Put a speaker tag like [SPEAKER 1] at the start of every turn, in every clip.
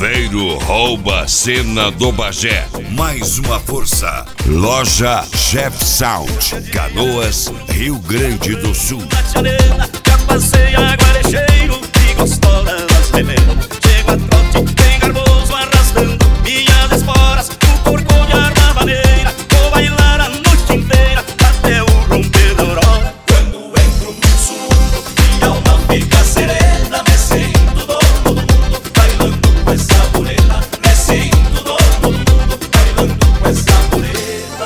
[SPEAKER 1] Chaveiro rouba a cena do Bagé. Mais uma força. Loja Chef Sound, Canoas, Rio Grande do Sul.
[SPEAKER 2] Já passei a guarecheiro e gostosa das revelas. Chego a trote, bem garboso, arrastando minhas esporas. O corcô de armavaneira, vou bailar a noite inteira até o romper da aurora. Quando entro no sul, minha alma fica serena. Me sinto dono do mundo, bailando com essa morena. Me sinto dono do mundo, bailando com essa morena.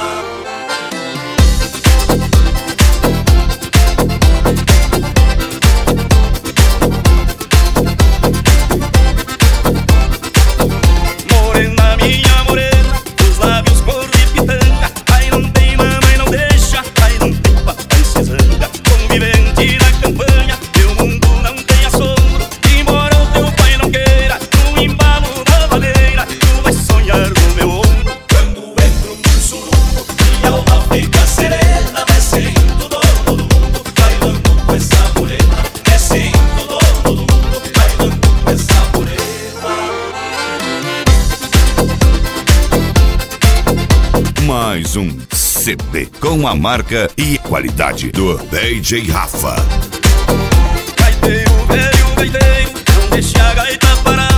[SPEAKER 1] Mais um CD com a marca e qualidade do DJ Rafa.
[SPEAKER 2] Gaiteiro, velho gaiteiro, não deixe a gaita parar.